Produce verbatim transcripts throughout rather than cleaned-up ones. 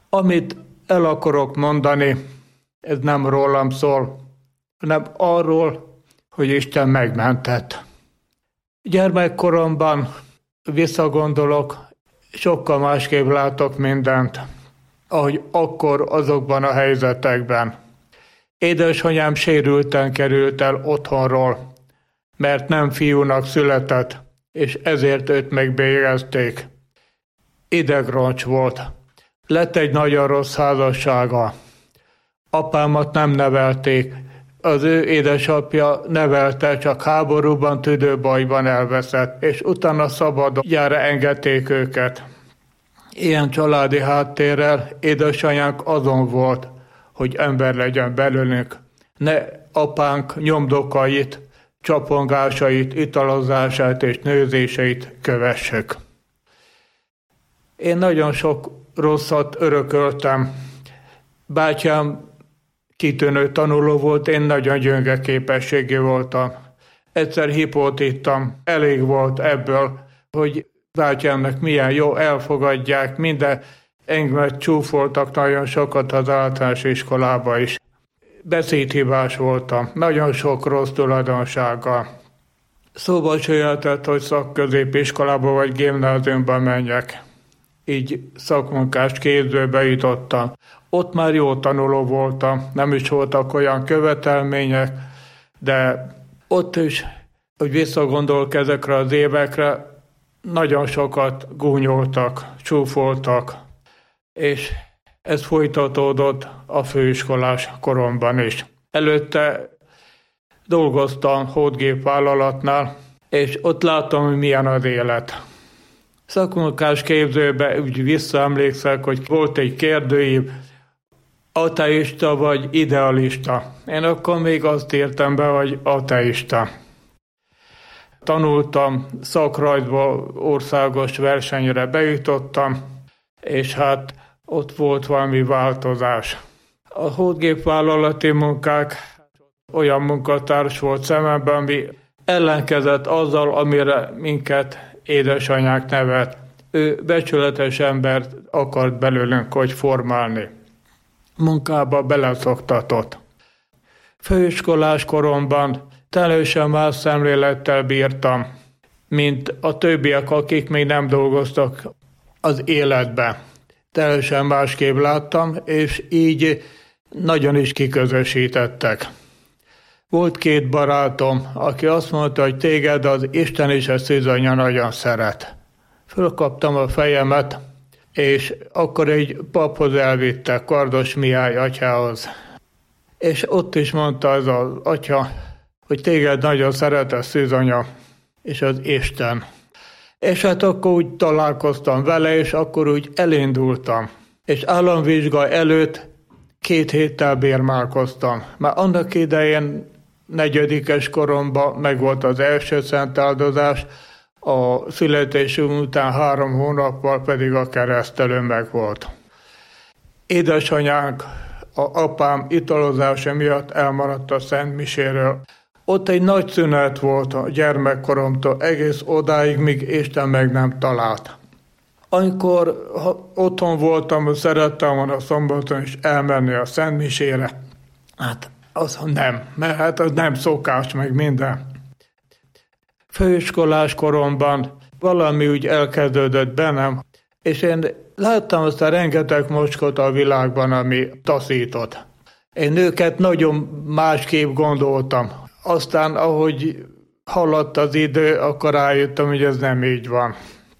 Amit el akarok mondani, ez nem rólam szól, hanem arról, hogy Isten megmentett. Gyermekkoromban visszagondolok, sokkal másképp látok mindent, ahogy akkor azokban a helyzetekben. Édesanyám sérülten került el otthonról, mert nem fiúnak született, és ezért őt megbélyegezték. Idegroncs volt. Lett egy nagyon rossz házassága. Apámat nem nevelték. Az ő édesapja nevelte, csak háborúban, tüdőbajban elveszett, és utána szabadjára engedték őket. Ilyen családi háttérrel édesanyánk azon volt, hogy ember legyen belőlünk. Ne apánk nyomdokait, csapongásait, italozását és nőzéseit kövessük. Én nagyon sok rosszat örököltem. Bátyám kitűnő tanuló volt, én nagyon gyönge képességű voltam. Egyszer hipót ittam, elég volt ebből, hogy bátyámnak milyen jó, elfogadják, minden engemet csúfoltak nagyon sokat az általános iskolába is. Beszédhibás voltam, nagyon sok rossz tulajdonsággal. Szóval se jöhetett, hogy szakközépiskolába vagy gimnáziumba menjek. Így szakmunkást képzőbe jutottam. Ott már jó tanuló voltam, nem is voltak olyan követelmények, de ott is, hogy visszagondolok ezekre az évekre, nagyon sokat gúnyoltak, csúfoltak, és ez folytatódott a főiskolás koromban is. Előtte dolgoztam hódgépvállalatnál, és ott láttam, hogy milyen az élet. Szakmunkás képzőbe úgy visszaemlékszek, hogy volt egy kérdőív, ateista vagy idealista. Én akkor még azt írtam be, hogy ateista. Tanultam szakrajzból, országos versenyre bejutottam, és hát ott volt valami változás. A hódgépvállalati munkák, olyan munkatárs volt szememben, ami ellenkezett azzal, amire minket édesanyák nevet. Ő becsületes embert akart belőlünk hogy formálni. Munkába beleszoktatott. Főiskolás koromban teljesen más szemlélettel bírtam, mint a többiek, akik még nem dolgoztak az életbe. Teljesen másképp láttam, és így nagyon is kiközösítettek. Volt két barátom, aki azt mondta, hogy téged az Isten és a szűzanya nagyon szeret. Fölkaptam a fejemet, és akkor egy paphoz elvittek, Kardos Mihály atyához. És ott is mondta az az atya, hogy téged nagyon szeret a szűzanya és az Isten. És hát akkor úgy találkoztam vele, és akkor úgy elindultam. És államvizsga előtt két héttel bérmálkoztam. Már annak idején negyedikes koromban megvolt az első szentáldozás, a születésünk után három hónappal pedig a keresztelő megvolt. Édesanyánk, a apám italozása miatt elmaradt a szentmiséről. Ott egy nagy szünet volt a gyermekkoromtól egész odáig, míg Isten meg nem talált. Amikor otthon voltam, szerettem volna szombaton is elmenni a szentmisére. Hát az nem, mert hát az nem szokás meg minden. Főiskolás koromban valami úgy elkezdődött bennem, és én láttam azt a rengeteg mocskot a világban, ami taszított. Én őket nagyon másképp gondoltam. Aztán, ahogy haladt az idő, akkor rájöttem, hogy ez nem így van.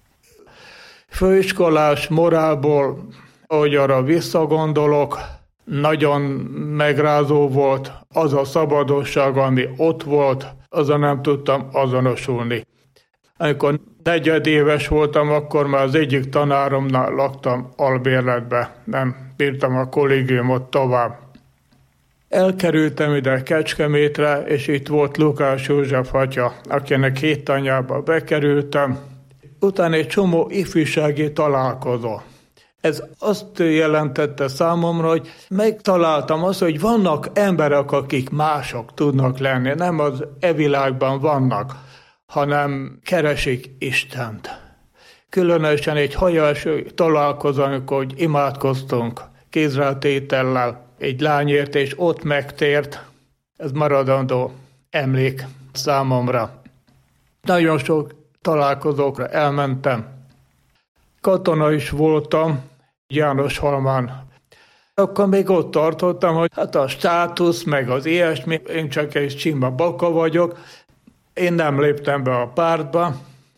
Főiskolás morálból, ahogy arra visszagondolok, nagyon megrázó volt az a szabadosság, ami ott volt, azzal nem tudtam azonosulni. Amikor negyedéves voltam, akkor már az egyik tanáromnál laktam albérletbe, nem bírtam a kollégiumot tovább. Elkerültem ide Kecskemétre, és itt volt Lukács József atya, akinek hét tanyába bekerültem. Utána egy csomó ifjúsági találkozó. Ez azt jelentette számomra, hogy megtaláltam azt, hogy vannak emberek, akik mások tudnak lenni, nem az e világban vannak, hanem keresik Istent. Különösen egy hajas találkozó, amikor imádkoztunk kézrátétellel egy lányért, és ott megtért, ez maradandó emlék számomra. Nagyon sok találkozókra elmentem. Katona is voltam Jánoshalmán. Akkor még ott tartottam, hogy hát a státusz, meg az ilyesmi, én csak egy sima baka vagyok, én nem léptem be a pártba.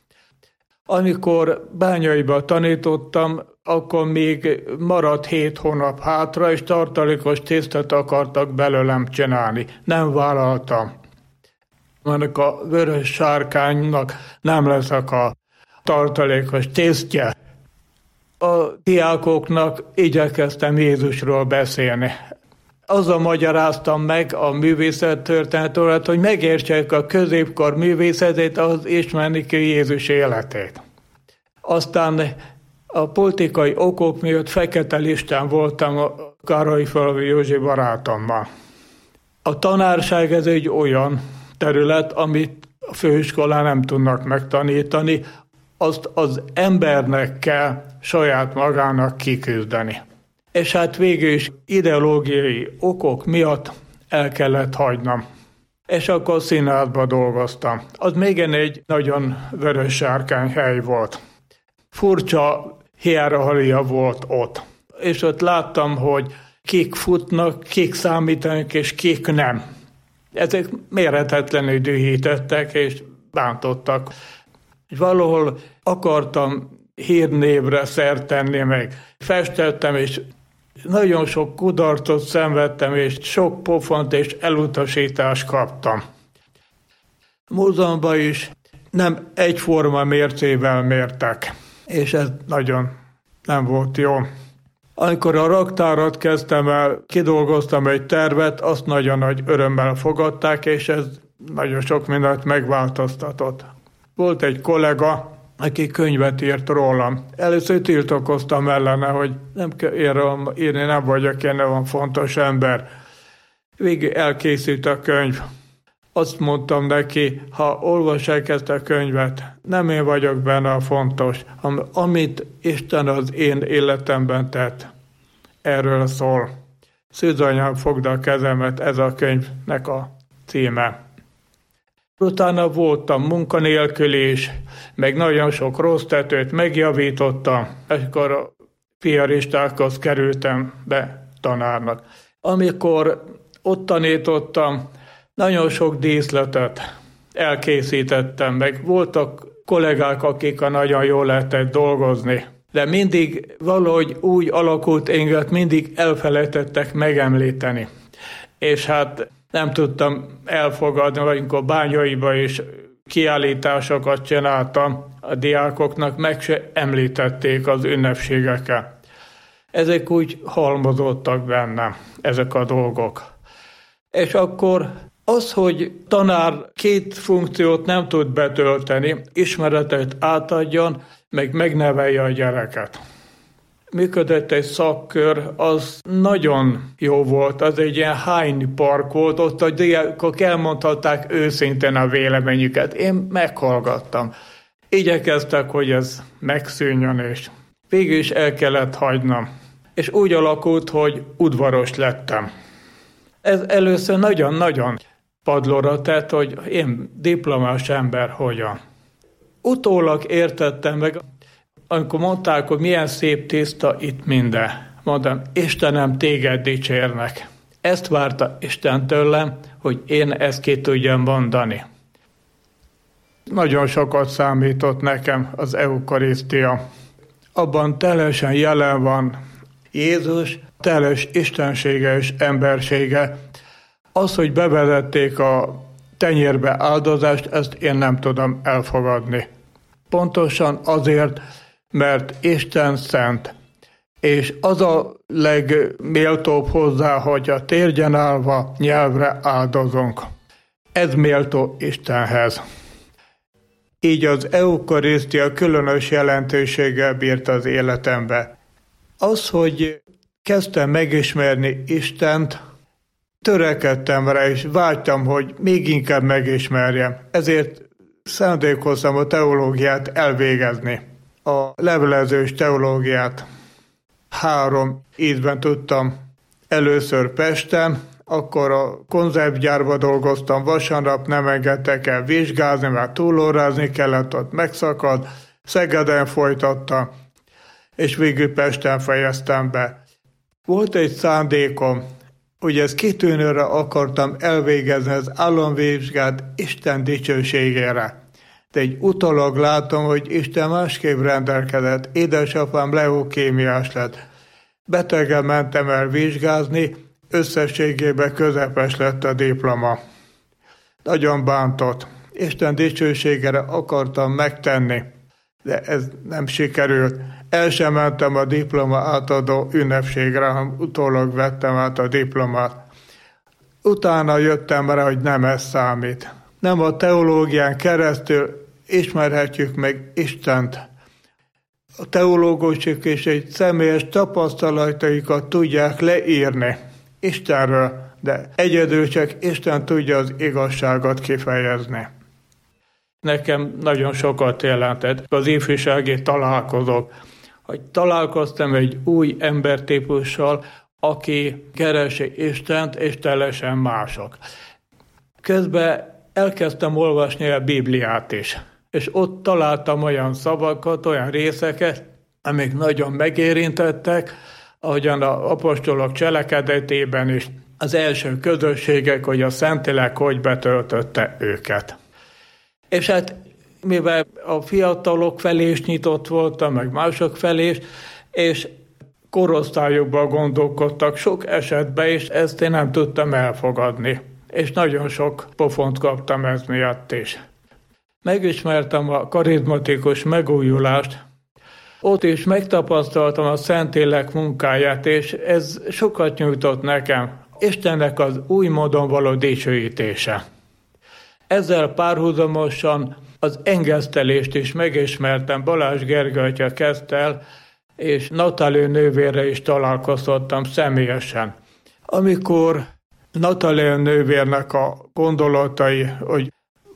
Amikor Bányaiba tanítottam, akkor még maradt hét hónap hátra, és tartalékos tésztát akartak belőlem csinálni. Nem vállaltam. Ennek a vörös sárkánynak nem leszek a tartalékos tésztje. A diákoknak igyekeztem Jézusról beszélni. Azzal magyaráztam meg a művészettörténetet, hogy megértsék a középkor művészetét, ahhoz ismerni ki Jézus életét. Aztán a politikai okok miatt fekete listán voltam a Károlyfalvi Józsi barátommal. A tanárság ez egy olyan terület, amit a főiskolán nem tudnak megtanítani, azt az embernek kell saját magának kiküzdeni. És hát végül is ideológiai okok miatt el kellett hagynom. És akkor színházba dolgoztam. Az még egy nagyon vörös sárkány hely volt. Furcsa hierarchia volt ott. És ott láttam, hogy kik futnak, kik számítanak, és kik nem. Ezek mérhetetlenül dühítettek, és bántottak. És valahol akartam hírnévre szert tenni, meg festettem, és nagyon sok kudarcot szenvedtem, és sok pofont és elutasítást kaptam. Múzeumban is nem egyforma mércével mértek, és ez nagyon nem volt jó. Amikor a raktárat kezdtem el, kidolgoztam egy tervet, azt nagyon nagy örömmel fogadták, és ez nagyon sok mindent megváltoztatott. Volt egy kollega, aki könyvet írt rólam. Először tiltakoztam ellene, hogy nem kell írni, nem vagyok én olyan fontos ember. Végül elkészült a könyv. Azt mondtam neki, ha olvassák ezt a könyvet, nem én vagyok benne a fontos, hanem amit Isten az én életemben tett. Erről szól. Szűzanyám fogd a kezemet, ez a könyvnek a címe. Utána voltam munkanélkül is, meg nagyon sok rossz tetőt megjavítottam, és akkor a piaristákhoz kerültem be tanárnak. Amikor ott tanítottam, nagyon sok díszletet elkészítettem, meg voltak kollégák, akik nagyon jól lehetett dolgozni, de mindig valahogy úgy alakult engem, mindig elfelejtettek megemlíteni. És hát nem tudtam elfogadni, hogy amikor Bányaiba is kiállításokat csináltam, a diákoknak meg se említették az ünnepségeket. Ezek úgy halmozottak bennem, ezek a dolgok. És akkor az, hogy tanár két funkciót nem tud betölteni, ismeretet átadjon, meg megnevelje a gyereket. Működött egy szakkör, az nagyon jó volt, az egy ilyen hány park volt, ott a diákok elmondhatták őszintén a véleményüket. Én meghallgattam. Igyekeztek, hogy ez megszűnjön, és végül is el kellett hagynom. És úgy alakult, hogy udvaros lettem. Ez először nagyon-nagyon padlóra tett, hogy én diplomás ember hogyan. Utólag értettem meg, amikor mondták, hogy milyen szép tiszta itt minden. Mondtam, Istenem, téged dicsérnek. Ezt várta Isten tőlem, hogy én ezt ki tudjam mondani. Nagyon sokat számított nekem az eukarisztia. Abban teljesen jelen van Jézus, teljes istensége és embersége. Az, hogy bevezették a tenyérbe áldozást, ezt én nem tudom elfogadni. Pontosan azért, mert Isten szent. És az a legméltóbb hozzá, hogy a térden állva nyelvre áldozunk. Ez méltó Istenhez. Így az eukarisztia különös jelentőséggel bírt az életembe. Az, hogy kezdtem megismerni Istent, törekedtem rá, és vágytam, hogy még inkább megismerjem. Ezért szándékoztam a teológiát elvégezni. a levelezős teológiát. Három ízben tudtam először Pesten, akkor a konzervgyárba dolgoztam, vasárnap nem engedtek el vizsgázni, mert túlórázni kellett, ott megszakadt, Szegeden folytattam, és végül Pesten fejeztem be. Volt egy szándékom, hogy ezt kitűnőre akartam elvégezni az államvizsgát Isten dicsőségére. De egy utólag látom, hogy Isten másképp rendelkezett. Édesapám leukémiás lett. Betegen mentem el vizsgázni, összességében közepes lett a diploma. Nagyon bántott. Isten dicsőségére akartam megtenni, de ez nem sikerült. El sem mentem a diploma átadó ünnepségre, hanem utólag vettem át a diplomát. Utána jöttem rá, hogy nem ez számít. Nem a teológián keresztül ismerhetjük meg Istent. A teológusok is egy személyes tapasztalataikat tudják leírni Istenről, de egyedül csak Isten tudja az igazságot kifejezni. Nekem nagyon sokat jelentett az ifjúsági találkozók, hogy találkoztam egy új embertípussal, aki keresi Istent, és teljesen mások. Közben elkezdtem olvasni a Bibliát is, és ott találtam olyan szavakat, olyan részeket, amik nagyon megérintettek, ahogyan az apostolok cselekedetében is az első közösségek, hogy a Szentlélek hogy betöltötte őket. És hát mivel a fiatalok felé is nyitott voltam, meg mások felé is, és korosztályokban gondolkodtak sok esetben, és ezt én nem tudtam elfogadni. És nagyon sok pofont kaptam ez miatt is. Megismertem a karizmatikus megújulást, ott is megtapasztaltam a Szentlélek munkáját, és ez sokat nyújtott nekem. Istennek az új módon való dicsőítése. Ezzel párhuzamosan az engesztelést is megismertem. Balázs Gergely atya kezdte el, és Natália nővérre is találkoztattam személyesen. Amikor Natália nővérnek a gondolatai, hogy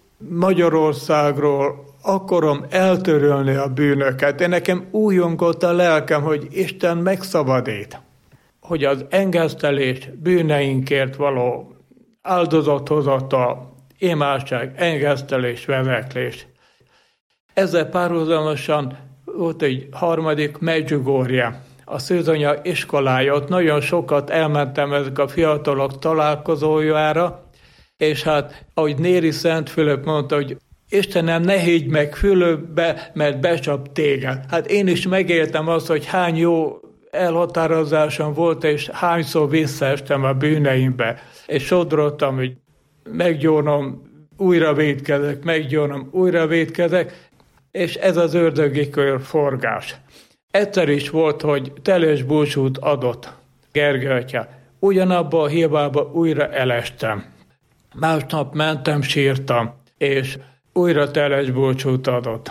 Magyarországról akarom eltörölni a bűnöket, én nekem újongott a lelkem, hogy Isten megszabadít, hogy az engesztelés, bűneinkért való áldozathozatal, imádság, engesztelés, vezeklés. Ezzel párhuzamosan volt egy harmadik Medjugorje, a Szűzanya iskolája. Ott nagyon sokat elmentem ezek a fiatalok találkozójára, és hát, ahogy Néri Szent Fülöp mondta, hogy Istenem, ne higgy meg Fülöpbe, mert becsap téged. Hát én is megéltem azt, hogy hány jó elhatározásom volt, és hányszor visszaestem a bűneimbe, és sodrottam, hogy meggyónom, újra vétkezek, meggyónom, újra vétkezek, és ez az ördögi kör forgás. Egyszer is volt, hogy teljes búcsút adott Gergely atya. Ugyanabba a hibába újra elestem. Másnap mentem, sírtam, és újra teljes búcsút adott.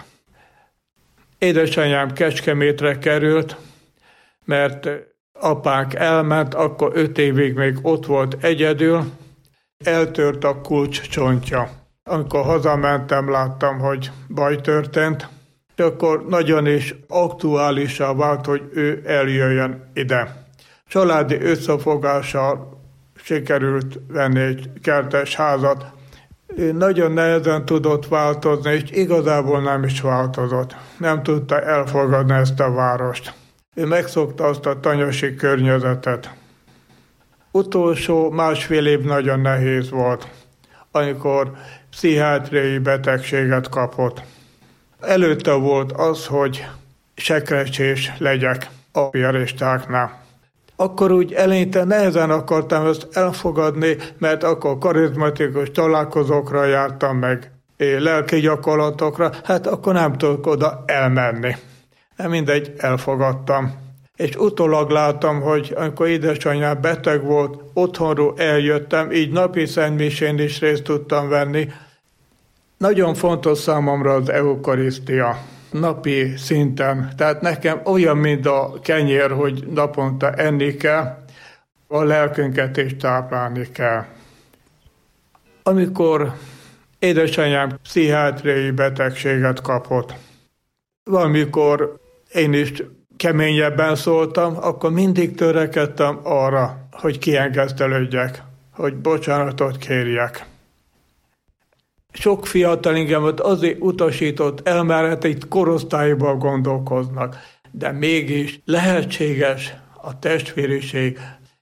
Édesanyám Kecskemétre került, mert apánk elment, akkor öt évig még ott volt egyedül, eltört a kulcscsontja. Amikor hazamentem, láttam, hogy baj történt, és akkor nagyon is aktuálisá vált, hogy ő eljöjjön ide. Családi összefogással sikerült venni egy kertes házat. Ő nagyon nehezen tudott változni, és igazából nem is változott. Nem tudta elfogadni ezt a várost. Ő megszokta azt a tanyasi környezetet. Utolsó másfél év nagyon nehéz volt, amikor pszichiátriai betegséget kapott. Előtte volt az, hogy sekrecsés legyek a piaristáknál. Akkor úgy eleinte nehezen akartam ezt elfogadni, mert akkor karizmatikus találkozókra jártam meg, lelki gyakorlatokra, hát akkor nem tudok oda elmenni. De mindegy, elfogadtam. És utólag láttam, hogy amikor édesanyám beteg volt, otthonról eljöttem, így napi szentmisén is részt tudtam venni. Nagyon fontos számomra az eukarisztia, napi szinten. Tehát nekem olyan, mint a kenyér, hogy naponta enni kell, a lelkünket is táplálni kell. Amikor édesanyám pszichiátriai betegséget kapott, valamikor én is keményebben szóltam, akkor mindig törekedtem arra, hogy kiengesztelődjek, hogy bocsánatot kérjek. Sok fiatal ingemet azért utasított el, mert itt korosztályban gondolkoznak, de mégis lehetséges a testvériség,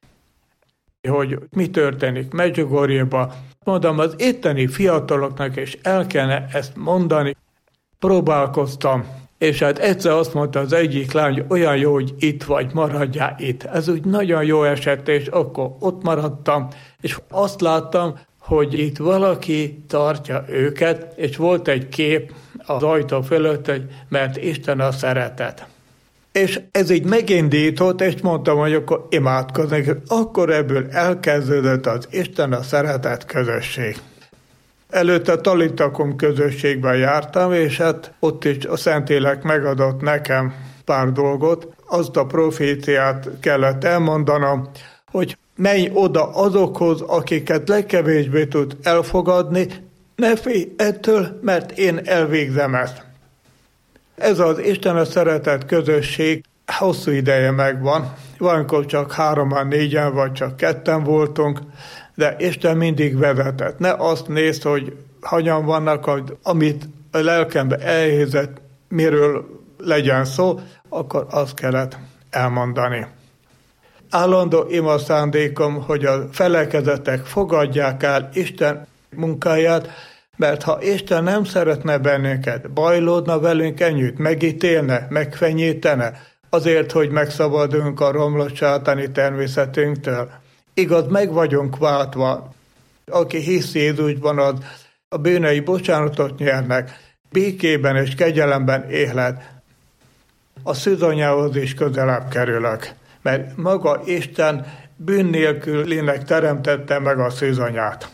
hogy mi történik Medjugorjéban. Mondom, az itteni fiataloknak is el kellene ezt mondani. Próbálkoztam, és hát egyszer azt mondta az egyik lány, hogy olyan jó, hogy itt vagy, maradjál itt. Ez úgy nagyon jó esett, és akkor ott maradtam, és azt láttam, hogy itt valaki tartja őket, és volt egy kép az ajtó fölött, hogy mert Isten a szeretet. És ez így megindított, és mondtam, hogy akkor imádkozni. Akkor ebből elkezdődött az Isten a szeretet közösség. Előtte Talitakum közösségben jártam, és hát ott is a Szentlélek megadott nekem pár dolgot. Azt a proféciát kellett elmondanom, hogy menj oda azokhoz, akiket legkevésbé tud elfogadni, ne félj ettől, mert én elvégzem ezt. Ez az Isten a szeretet közösség hosszú ideje megvan. Valamikor csak hároman, négyen vagy csak ketten voltunk, de Isten mindig vezetett. Ne azt nézd, hogy hányan vannak, amit a lelkembe elhelyezett, miről legyen szó, akkor azt kellett elmondani. Állandó ima szándékom, hogy a felekezetek fogadják el Isten munkáját, mert ha Isten nem szeretne bennünket, bajlódna velünk ennyit, megítélne, megfenyítene, azért, hogy megszabaduljunk a romlott sátáni természetünktől. Igaz, meg vagyunk váltva. Aki hisz Jézusban, az a bűnei bocsánatot nyernek, békében és kegyelemben élhet. A szűzanyához is közelebb kerülök, mert maga Isten bűn nélkülinek teremtette meg a szűzanyát.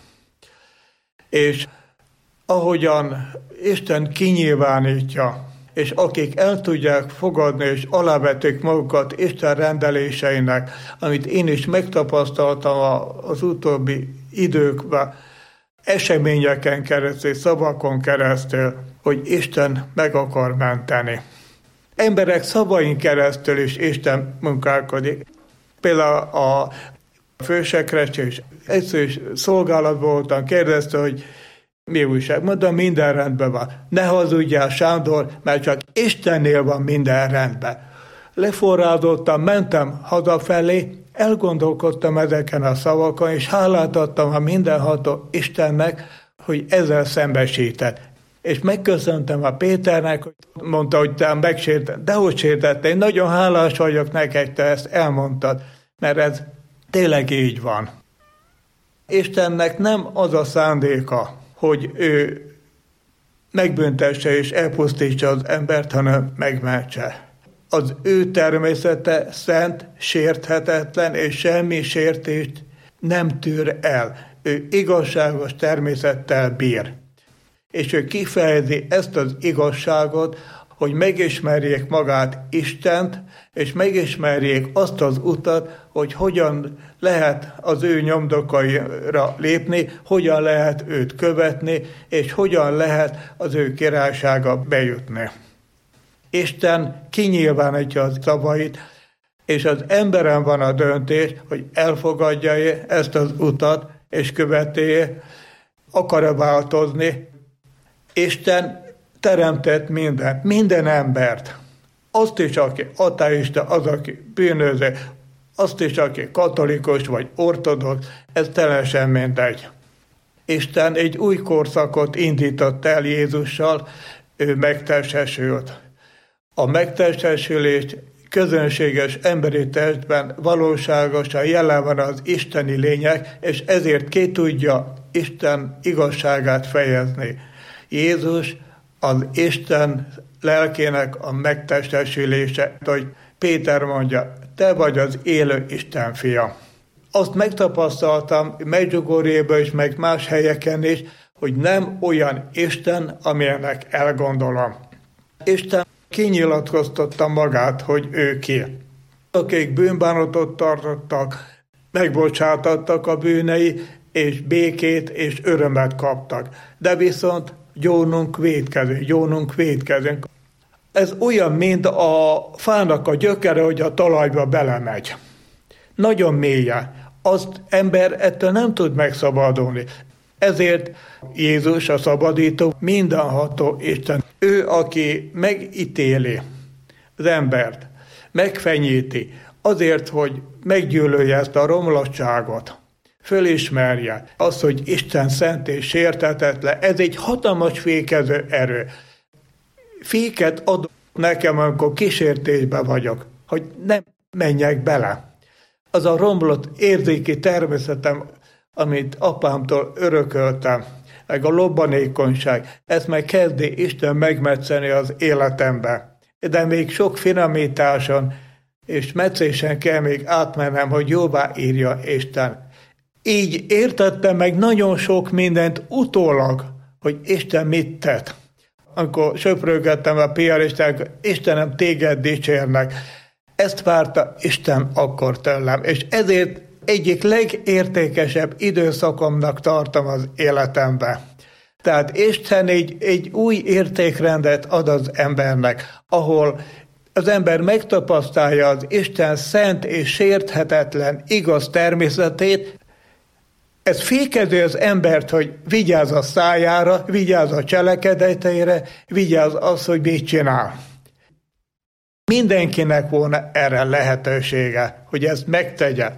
És ahogyan Isten kinyilvánítja, és akik el tudják fogadni, és alávetik magukat Isten rendeléseinek, amit én is megtapasztaltam az utóbbi időkben, eseményeken keresztül, szavakon keresztül, hogy Isten meg akar menteni. Emberek szavain keresztül is Isten munkálkodik. Például a fősekrestjés egyszer is szolgálatban voltam, kérdezte, hogy mi újság? Mondom, minden rendben van. Ne hazudjál, Sándor, mert csak Istennél van minden rendben. Leforrázottam, mentem hazafelé, elgondolkodtam ezeken a szavakon, és hálát adtam a mindenható Istennek, hogy ezzel szembesített. És megköszöntem a Péternek, hogy mondta, hogy te megsértetted. Dehogy sértettél, én nagyon hálás vagyok neked, te ezt elmondtad, mert ez tényleg így van. Istennek nem az a szándéka, hogy ő megbüntesse és elpusztítsa az embert, hanem megmentse. Az ő természete szent, sérthetetlen, és semmi sértést nem tűr el. Ő igazságos természettel bír. És ő kifejezi ezt az igazságot, hogy megismerjék magát Istent, és megismerjék azt az utat, hogy hogyan lehet az ő nyomdokaira lépni, hogyan lehet őt követni, és hogyan lehet az ő királysága bejutni. Isten kinyilvánítja a szavait, és az emberen van a döntés, hogy elfogadja ezt az utat, és követi, akar-e változni. Isten teremtett mindent, minden embert. Azt is, aki ateista, az, aki bűnöző, azt is, aki katolikus vagy ortodox, ez teljesen mindegy. Isten egy új korszakot indított el Jézussal, ő megtestesült. A megtestesülés közönséges emberi testben valóságosan jelen van az isteni lényeg, és ezért ki tudja Isten igazságát fejezni. Jézus az Isten lelkének a megtestesülése, hogy Péter mondja, te vagy az élő Isten fia. Azt megtapasztaltam Medjugorjében is, meg más helyeken is, hogy nem olyan Isten, amilyenek elgondolom. Isten kinyilatkoztatta magát, hogy ő ki. Akik bűnbánatot tartottak, megbocsátattak a bűnei, és békét és örömet kaptak. De viszont gyónunk vétkezünk, gyónunk vétkezünk. Ez olyan, mint a fának a gyökere, hogy a talajba belemegy. Nagyon mélyen. Azt ember ettől nem tud megszabadulni. Ezért Jézus, a szabadító, mindenható Isten. Ő, aki megítéli az embert, megfenyíti, azért, hogy meggyűlölje ezt a romlottságot, fölismerje azt, hogy Isten szent és sérthetetlen. Ez egy hatalmas fékező erő. Féket ad nekem, amikor kísértésben vagyok, hogy nem menjek bele. Az a romlott érzéki természetem, amit apámtól örököltem, meg a lobbanékonyság, ezt meg kezdi Isten megmetszeni az életembe. De még sok finomításon és meccésen kell még átmennem, hogy jóvá írja Isten. Így értettem meg nagyon sok mindent utólag, hogy Isten mit tett. Amikor söprögettem a piaristák, Istenem, téged dicsérnek. Ezt várta Isten akkor tőlem, és ezért egyik legértékesebb időszakomnak tartom az életemben. Tehát Isten egy, egy új értékrendet ad az embernek, ahol az ember megtapasztalja az Isten szent és sérthetetlen igaz természetét. Ez fékezi az embert, hogy vigyázz a szájára, vigyázz a cselekedeteire, vigyázz az, hogy mit csinál. Mindenkinek volna erre lehetősége, hogy ezt megtegye.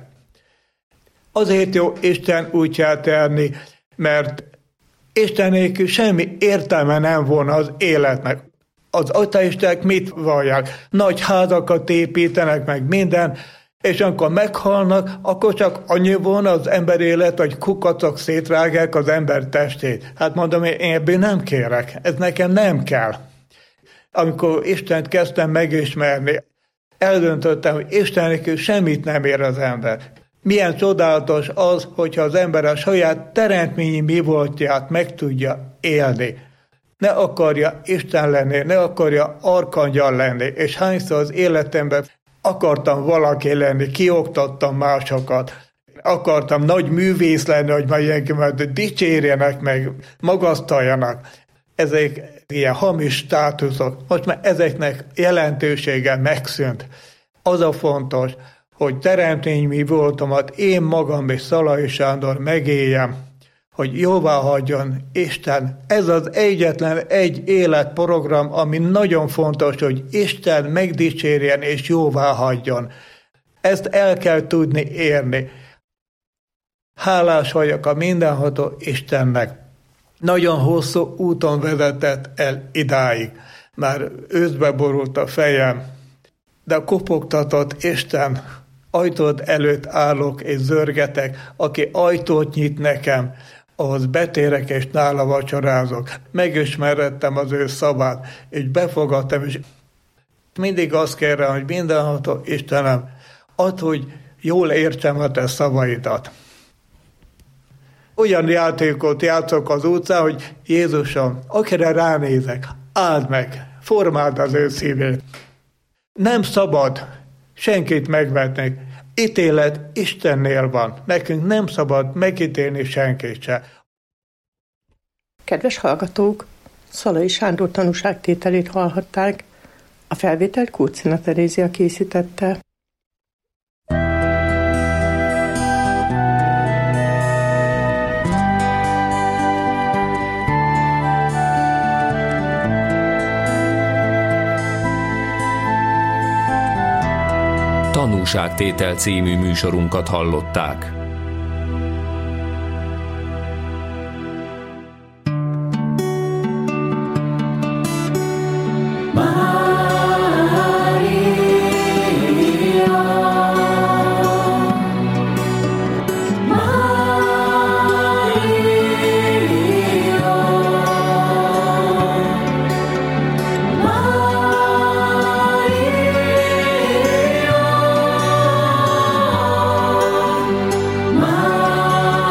Azért jó Isten útját járni, mert Isten nélkül semmi értelme nem volna az életnek. Az ateisták mit vallják? Nagy házakat építenek meg minden, és amikor meghalnak, akkor csak annyi volna az ember élet, hogy kukacok szétrágják az ember testét. Hát mondom, én ebből nem kérek, ez nekem nem kell. Amikor Istent kezdtem megismerni, eldöntöttem, hogy Isten nélkül semmit nem ér az ember. Milyen csodálatos az, hogyha az ember a saját teremtményi mi voltját meg tudja élni. Ne akarja Isten lenni, ne akarja arkangyal lenni, és hányszor az életemben akartam valaki lenni, kioktattam másokat, akartam nagy művész lenni, hogy majd ilyenkimet dicsérjenek meg, magasztaljanak. Ezek ilyen hamis státuszok. Most már ezeknek jelentősége megszűnt. Az a fontos, hogy teremtményi voltomat én magam és Szalai Sándor megéljem, hogy jóvá hagyjon Isten. Ez az egyetlen egy életprogram, ami nagyon fontos, hogy Isten megdicsérjen és jóvá hagyjon. Ezt el kell tudni érni. Hálás vagyok a mindenható Istennek. Nagyon hosszú úton vezetett el idáig. Már őszbe borult a fejem, de kopogtatott Isten. Ajtód előtt állok és zörgetek, aki ajtót nyit nekem, ahhoz betérek és nála vacsorázok. Megismerettem az ő szavát, és befogadtam, és mindig azt kérem, hogy mindenható Istenem, add, hogy jól értsem a te szavaidat. Olyan játékot játszok az utcán, hogy Jézusom, akire ránézek, áld meg, formáld az ő szívét. Nem szabad senkit megvetni. Ítélet Istennél van. Nekünk nem szabad megítélni senkit se. Kedves hallgatók, Szalai Sándor tanúságtételét hallhatták. A felvételt Kóczina Terézia készítette. Tanúságtétel című műsorunkat hallották.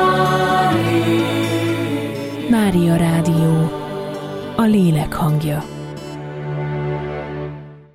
Mária Rádió, a lélek hangja.